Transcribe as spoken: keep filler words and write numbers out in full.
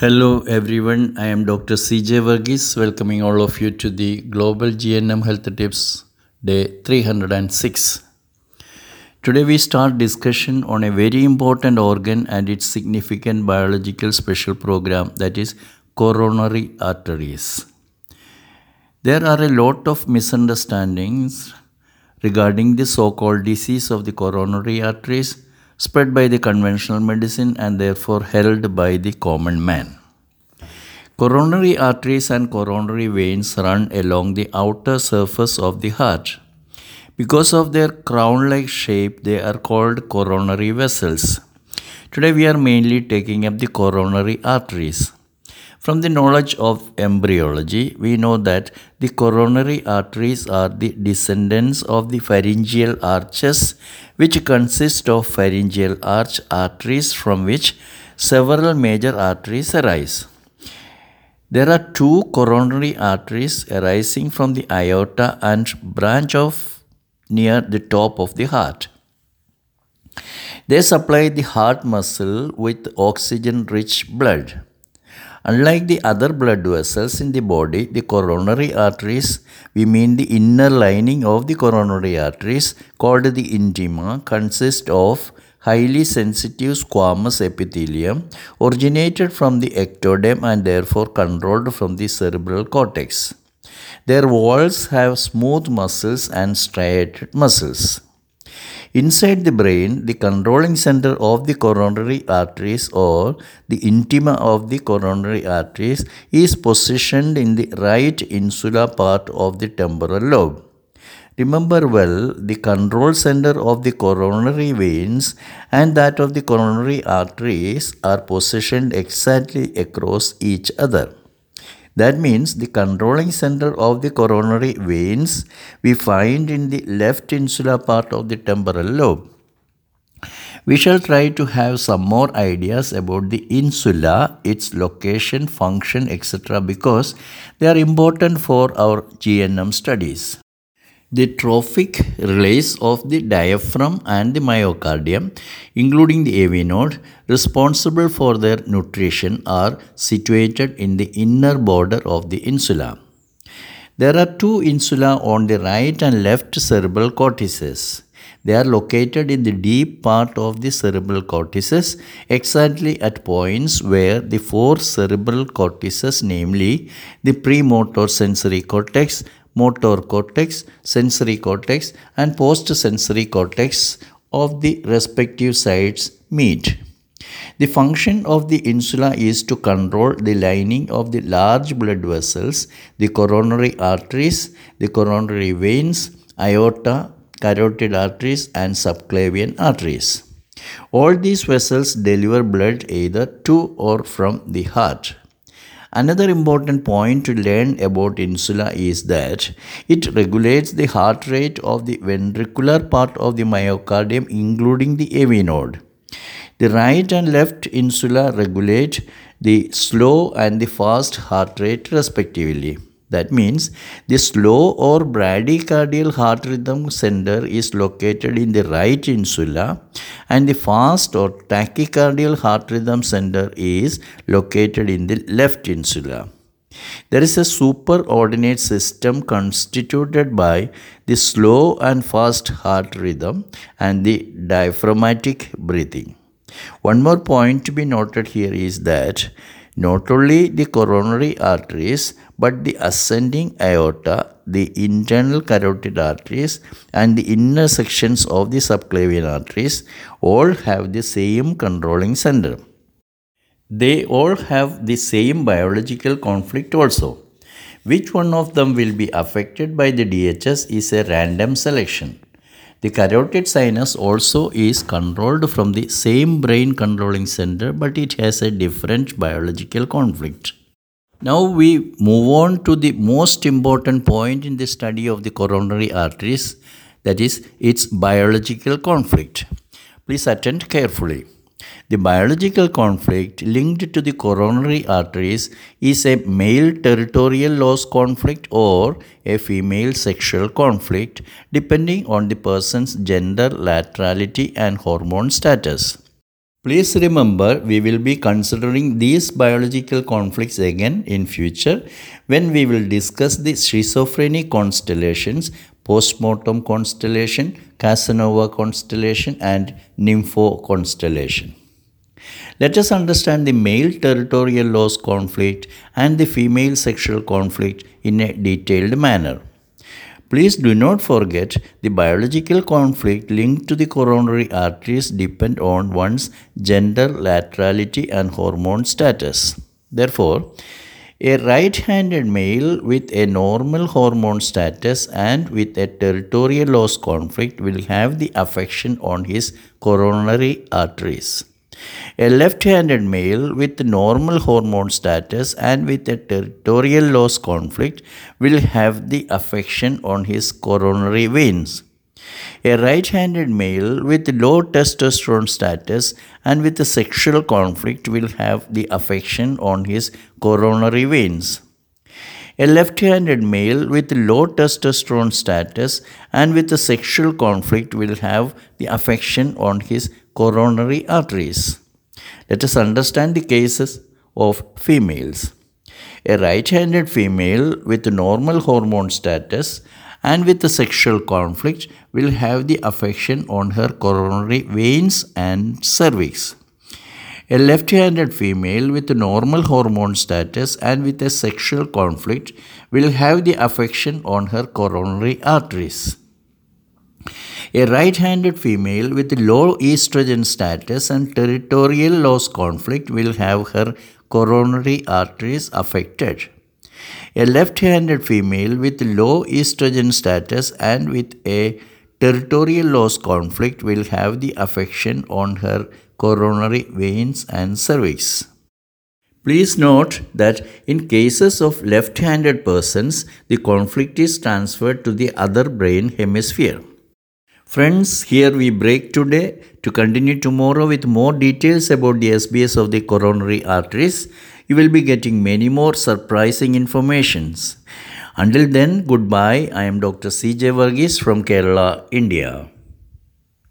Hello everyone, I am Doctor C J Varghese, welcoming all of you to the Global G N M Health Tips Day three hundred six. Today we start discussion on a very important organ and its significant biological special program, that is coronary arteries. There are a lot of misunderstandings regarding the so-called disease of the coronary arteries spread by the conventional medicine and therefore held by the common man. Coronary arteries and coronary veins run along the outer surface of the heart. Because of their crown-like shape, they are called coronary vessels. Today we are mainly taking up the coronary arteries. From the knowledge of embryology, we know that the coronary arteries are the descendants of the pharyngeal arches, which consist of pharyngeal arch arteries from which several major arteries arise. There are two coronary arteries arising from the aorta and branch off near the top of the heart. They supply the heart muscle with oxygen-rich blood. Unlike the other blood vessels in the body, the coronary arteries, we mean the inner lining of the coronary arteries, called the intima, consist of highly sensitive squamous epithelium originated from the ectoderm and therefore controlled from the cerebral cortex. Their walls have smooth muscles and striated muscles. Inside the brain, the controlling center of the coronary arteries or the intima of the coronary arteries is positioned in the right insular part of the temporal lobe. Remember well, the control center of the coronary veins and that of the coronary arteries are positioned exactly across each other. That means the controlling center of the coronary veins we find in the left insular part of the temporal lobe. We shall try to have some more ideas about the insula, its location, function, et cetera because they are important for our G N M studies. The trophic relays of the diaphragm and the myocardium, including the A V node, responsible for their nutrition, are situated in the inner border of the insula. There are two insula on the right and left cerebral cortices. They are located in the deep part of the cerebral cortices, exactly at points where the four cerebral cortices, namely the premotor sensory cortex, motor cortex, sensory cortex, and post-sensory cortex of the respective sides meet. The function of the insula is to control the lining of the large blood vessels, the coronary arteries, the coronary veins, aorta, carotid arteries, and subclavian arteries. All these vessels deliver blood either to or from the heart. Another important point to learn about insula is that it regulates the heart rate of the ventricular part of the myocardium, including the A V node. The right and left insula regulate the slow and the fast heart rate respectively. That means the slow or bradycardial heart rhythm center is located in the right insula and the fast or tachycardial heart rhythm center is located in the left insula. There is a superordinate system constituted by the slow and fast heart rhythm and the diaphragmatic breathing. One more point to be noted here is that not only the coronary arteries but the ascending aorta, the internal carotid arteries and the inner sections of the subclavian arteries all have the same controlling center. They all have the same biological conflict also. Which one of them will be affected by the D H S is a random selection. The carotid sinus also is controlled from the same brain controlling center, but it has a different biological conflict. Now we move on to the most important point in the study of the coronary arteries, that is its biological conflict. Please attend carefully. The biological conflict linked to the coronary arteries is a male territorial loss conflict or a female sexual conflict, depending on the person's gender, laterality, and hormone status. Please remember, we will be considering these biological conflicts again in future when we will discuss the schizophrenic constellations, postmortem constellation, Casanova constellation and Nympho constellation. Let us understand the male territorial loss conflict and the female sexual conflict in a detailed manner. Please do not forget the biological conflict linked to the coronary arteries depend on one's gender, laterality and hormone status. Therefore, a right-handed male with a normal hormone status and with a territorial loss conflict will have the affection on his coronary arteries. A left-handed male with normal hormone status and with a territorial loss conflict will have the affection on his coronary veins. A right-handed male with low testosterone status and with a sexual conflict will have the affection on his coronary veins. A left-handed male with low testosterone status and with a sexual conflict will have the affection on his coronary arteries. Let us understand the cases of females. A right-handed female with normal hormone status and with a sexual conflict will have the affection on her coronary veins and cervix. A left-handed female with normal hormone status and with a sexual conflict will have the affection on her coronary arteries. A right-handed female with low estrogen status and territorial loss conflict will have her coronary arteries affected. A left-handed female with low estrogen status and with a territorial loss conflict will have the affection on her coronary veins and cervix. Please note that in cases of left-handed persons, the conflict is transferred to the other brain hemisphere. Friends, here we break today to continue tomorrow with more details about the S B S of the coronary arteries. You will be getting many more surprising informations. Until then, goodbye. I am Doctor C J Varghese from Kerala, India.